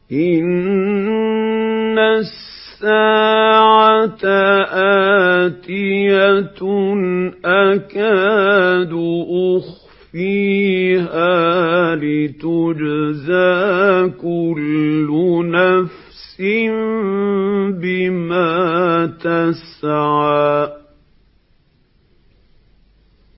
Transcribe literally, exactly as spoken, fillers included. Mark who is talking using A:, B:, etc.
A: إِنَّ السَّاعَةَ آتِيَةٌ أَكَادُ أُخْفِيهَا لِتُجْزَىٰ كُلُّ نَفْسٍ بِمَا تَسْعَىٰ